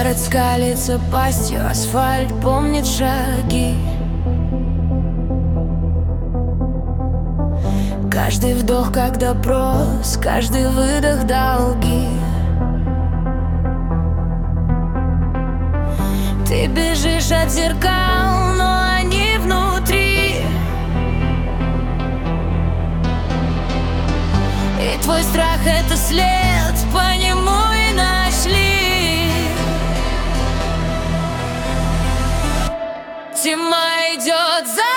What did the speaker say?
Город скалится пастью, асфальт помнит шаги. Каждый вдох как допрос, каждый выдох долги. Ты бежишь от зеркал, но они внутри. И твой страх — это след, по нему и нашли. Тьма идет за